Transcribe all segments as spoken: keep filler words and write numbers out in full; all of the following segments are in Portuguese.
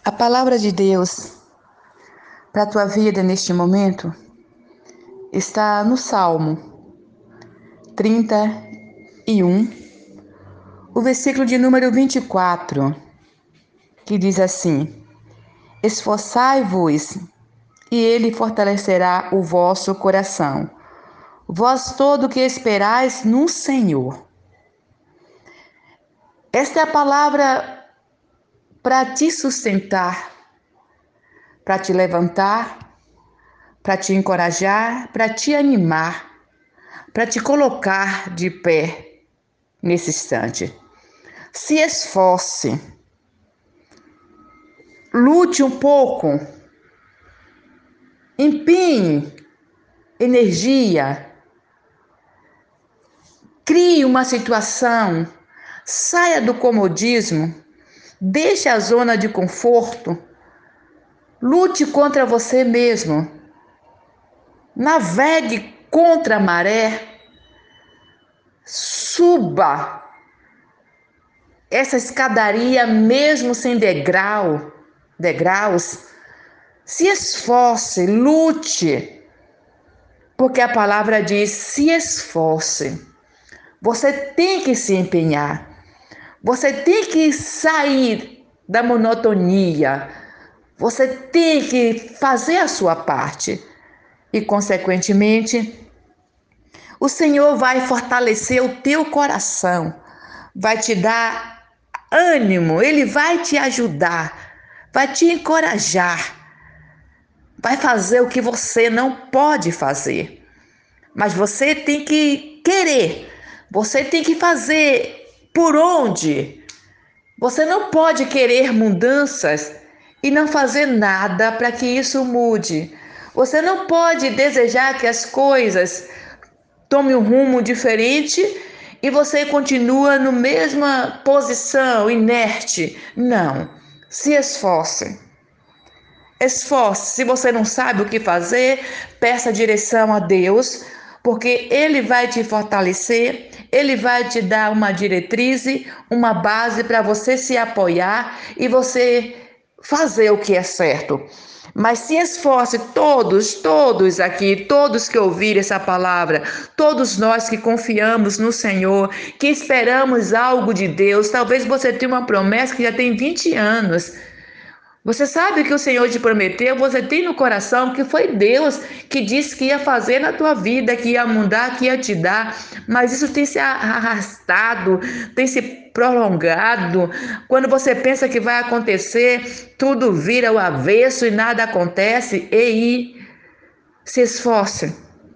A palavra de Deus para a tua vida neste momento está no Salmo trinta e um, o versículo de número vinte e quatro, que diz assim: Esforçai-vos, e ele fortalecerá o vosso coração, vós todo que esperais no Senhor. Esta é a palavra para te sustentar, para te levantar, para te encorajar, para te animar, para te colocar de pé nesse instante. Se esforce, lute um pouco, empenhe energia, crie uma situação, saia do comodismo, deixe a zona de conforto, lute contra você mesmo, navegue contra a maré, suba essa escadaria mesmo sem degrau, degraus, se esforce, lute, porque a palavra diz: se esforce. Você tem que se empenhar, você tem que sair da monotonia, você tem que fazer a sua parte e, consequentemente, o Senhor vai fortalecer o teu coração, vai te dar ânimo, Ele vai te ajudar, vai te encorajar, vai fazer o que você não pode fazer. Mas você tem que querer, você tem que fazer por onde. Você não pode querer mudanças e não fazer nada para que isso mude. Você não pode desejar que as coisas tomem um rumo diferente e você continua na mesma posição, inerte. Não, se esforce. Esforce. Se você não sabe o que fazer, peça direção a Deus, porque Ele vai te fortalecer, Ele vai te dar uma diretriz, uma base para você se apoiar e você fazer o que é certo. Mas se esforce, todos, todos aqui, todos que ouvirem essa palavra, todos nós que confiamos no Senhor, que esperamos algo de Deus. Talvez você tenha uma promessa que já tem vinte anos. Você sabe que o Senhor te prometeu, você tem no coração que foi Deus que disse que ia fazer na tua vida, que ia mudar, que ia te dar, mas isso tem se arrastado, tem se prolongado. Quando você pensa que vai acontecer, tudo vira o avesso e nada acontece. E aí, se esforce.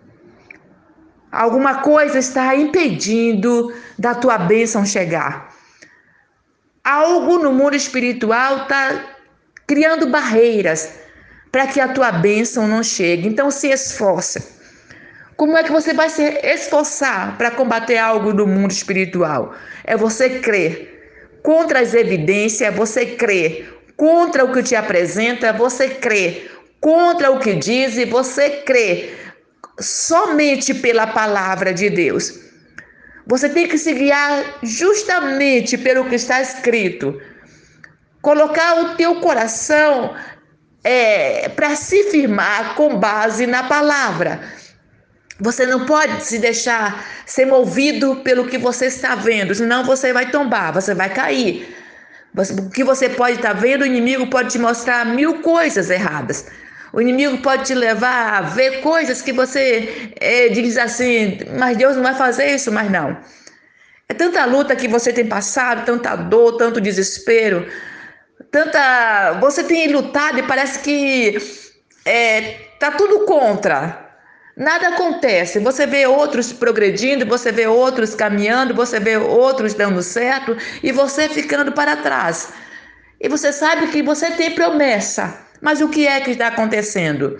Alguma coisa está impedindo da tua bênção chegar. Algo no mundo espiritual está criando barreiras para que a tua bênção não chegue. Então se esforce. Como é que você vai se esforçar para combater algo do mundo espiritual? É você crer contra as evidências, é você crer contra o que te apresenta, é você crer contra o que diz e você crer somente pela palavra de Deus. Você tem que se guiar justamente pelo que está escrito. Colocar o teu coração é, para se firmar com base na palavra. Você não pode se deixar ser movido pelo que você está vendo, senão você vai tombar, você vai cair. O que você pode estar vendo, o inimigo pode te mostrar mil coisas erradas. O inimigo pode te levar a ver coisas que você é, diz assim: mas Deus não vai fazer isso, mas não. É tanta luta que você tem passado, tanta dor, tanto desespero. Tanta, você tem lutado e parece que é, tá tudo contra. Nada acontece. Você vê outros progredindo, você vê outros caminhando, você vê outros dando certo e você ficando para trás. E você sabe que você tem promessa, mas o que é que está acontecendo?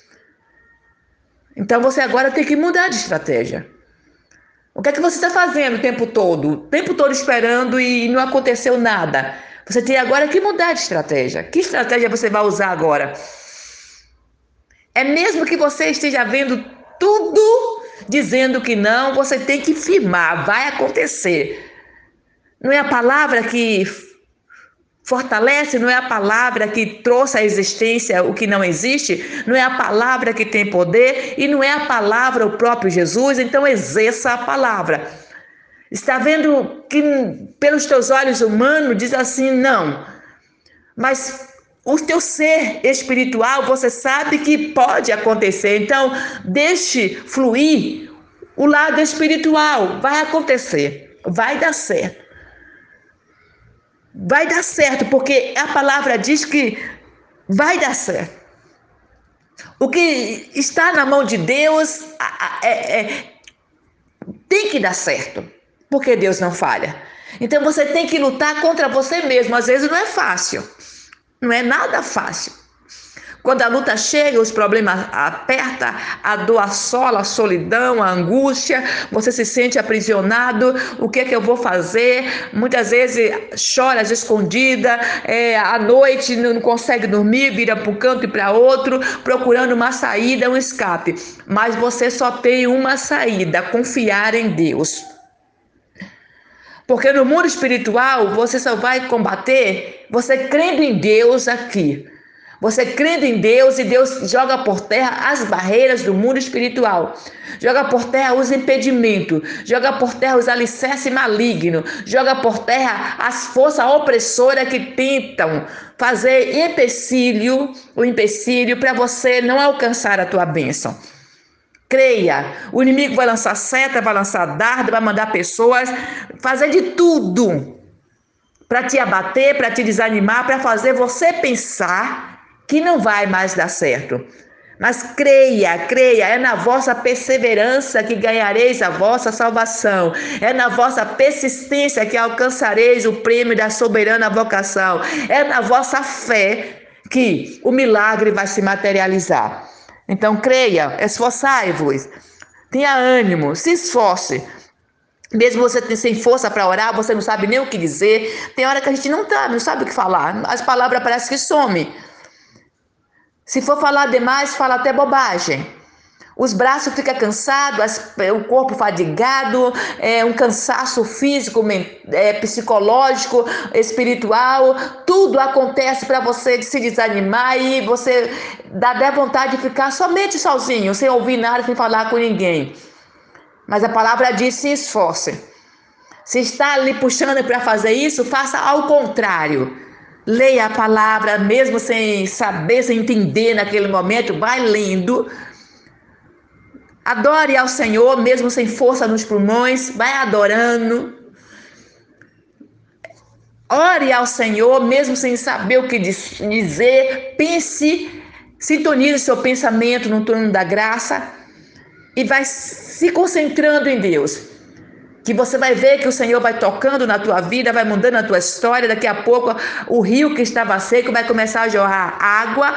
Então você agora tem que mudar de estratégia. O que é que você está fazendo o tempo todo? O tempo todo esperando e não aconteceu nada. Você tem agora que mudar de estratégia. Que estratégia você vai usar agora? É mesmo que você esteja vendo tudo dizendo que não, você tem que firmar, vai acontecer. Não é a palavra que fortalece, não é a palavra que trouxe à existência o que não existe, não é a palavra que tem poder e não é a palavra o próprio Jesus, então exerça a palavra. Está vendo que pelos teus olhos humanos diz assim, não, mas o teu ser espiritual, você sabe que pode acontecer, então deixe fluir o lado espiritual, vai acontecer, vai dar certo. Vai dar certo, porque a palavra diz que vai dar certo. O que está na mão de Deus é, é, tem que dar certo, porque Deus não falha. Então você tem que lutar contra você mesmo. Às vezes não é fácil, não é nada fácil. Quando a luta chega, os problemas apertam, a dor assola, a solidão, a angústia, você se sente aprisionado, o que é que eu vou fazer? Muitas vezes chora escondida, é, à noite não consegue dormir, vira para um canto e para outro, procurando uma saída, um escape. Mas você só tem uma saída, confiar em Deus. Porque no mundo espiritual, você só vai combater você crendo em Deus aqui. Você crendo em Deus e Deus joga por terra as barreiras do mundo espiritual. Joga por terra os impedimentos. Joga por terra os alicerces malignos. Joga por terra as forças opressoras que tentam fazer empecilho, o empecilho para você não alcançar a tua bênção. Creia, o inimigo vai lançar seta, vai lançar dardo, vai mandar pessoas fazer de tudo para te abater, para te desanimar, para fazer você pensar que não vai mais dar certo. Mas creia, creia, é na vossa perseverança que ganhareis a vossa salvação. É na vossa persistência que alcançareis o prêmio da soberana vocação. É na vossa fé que o milagre vai se materializar. Então creia, esforçai-vos, tenha ânimo, se esforce. Mesmo você sem força para orar, você não sabe nem o que dizer. Tem hora que a gente não, tá, não sabe o que falar. As palavras parecem que somem. Se for falar demais, fala até bobagem. Os braços ficam cansados, o corpo fadigado, é, um cansaço físico, é, psicológico, espiritual. Tudo acontece para você se desanimar e você dá até vontade de ficar somente sozinho, sem ouvir nada, sem falar com ninguém. Mas a palavra diz: se esforce. Se está ali puxando para fazer isso, faça ao contrário. Leia a palavra, mesmo sem saber, sem entender naquele momento, vai lendo. Adore ao Senhor, mesmo sem força nos pulmões, vai adorando. Ore ao Senhor, mesmo sem saber o que dizer. Pense, sintonize seu pensamento no trono da graça e vai se concentrando em Deus. Que você vai ver que o Senhor vai tocando na tua vida, vai mudando a tua história. Daqui a pouco o rio que estava seco vai começar a jorrar água,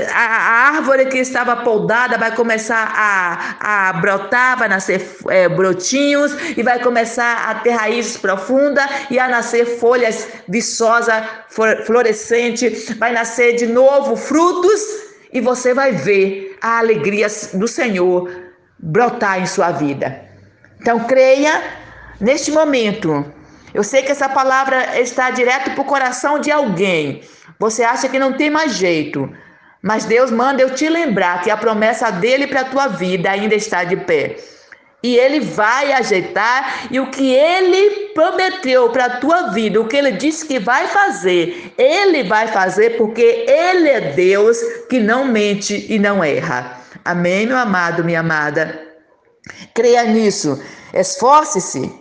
a árvore que estava podada vai começar a, a brotar, vai nascer é, brotinhos e vai começar a ter raízes profundas e a nascer folhas viçosas, florescentes, vai nascer de novo frutos e você vai ver a alegria do Senhor brotar em sua vida. Então creia. Neste momento, eu sei que essa palavra está direto para o coração de alguém. Você acha que não tem mais jeito, mas Deus manda eu te lembrar que a promessa dele para a tua vida ainda está de pé. E ele vai ajeitar, e o que ele prometeu para a tua vida, o que ele disse que vai fazer, ele vai fazer, porque ele é Deus que não mente e não erra. Amém, meu amado, minha amada? Creia nisso, esforce-se.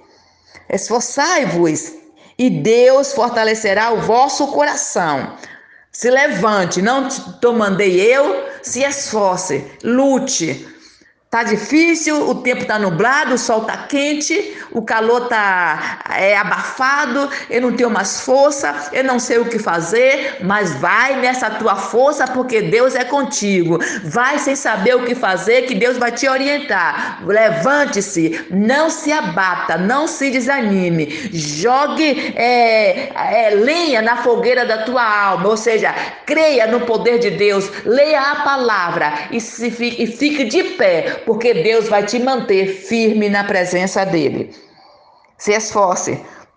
Esforçai-vos e Deus fortalecerá o vosso coração. Se levante, não te mandei eu, se esforce, lute. Tá difícil, o tempo tá nublado, o sol tá quente, o calor tá é, abafado, eu não tenho mais força, eu não sei o que fazer, mas vai nessa tua força porque Deus é contigo. Vai sem saber o que fazer que Deus vai te orientar. Levante-se, não se abata, não se desanime, jogue é, é, lenha na fogueira da tua alma, ou seja, creia no poder de Deus, leia a palavra e, se fique, e fique de pé, porque Deus vai te manter firme na presença dele. Se esforce,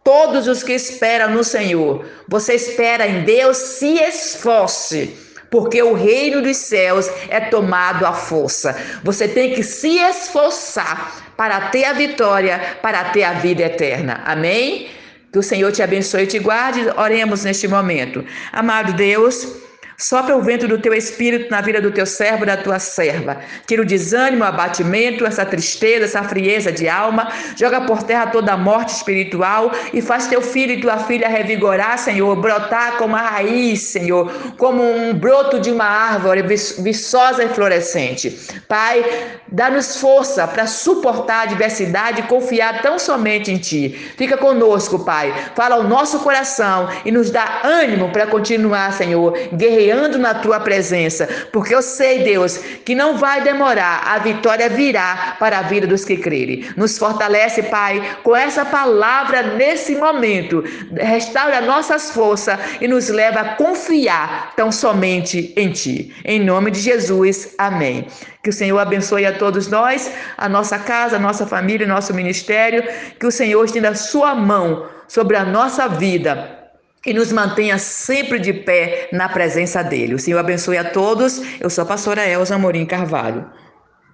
Todos os que esperam no Senhor, você espera em Deus, se esforce, porque o reino dos céus é tomado à força. Você tem que se esforçar para ter a vitória, para ter a vida eterna. Amém? Que o Senhor te abençoe e te guarde. Oremos neste momento. Amado Deus, sopra o vento do teu espírito na vida do teu servo e da tua serva. Tira o desânimo, o abatimento, essa tristeza, essa frieza de alma. Joga por terra toda a morte espiritual e faz teu filho e tua filha revigorar, Senhor, brotar como a raiz, Senhor, como um broto de uma árvore viçosa e florescente. Pai, dá-nos força para suportar a adversidade e confiar tão somente em Ti. Fica conosco, Pai. Fala ao nosso coração e nos dá ânimo para continuar, Senhor, guerreando na Tua presença, porque eu sei, Deus, que não vai demorar, a vitória virá para a vida dos que crerem. Nos fortalece, Pai, com essa palavra nesse momento, restaura nossas forças e nos leva a confiar tão somente em Ti. Em nome de Jesus, amém. Que o Senhor abençoe a todos nós, a nossa casa, a nossa família, nosso ministério, que o Senhor estenda a sua mão sobre a nossa vida e nos mantenha sempre de pé na presença dele. O Senhor abençoe a todos. Eu sou a pastora Elza Amorim Carvalho.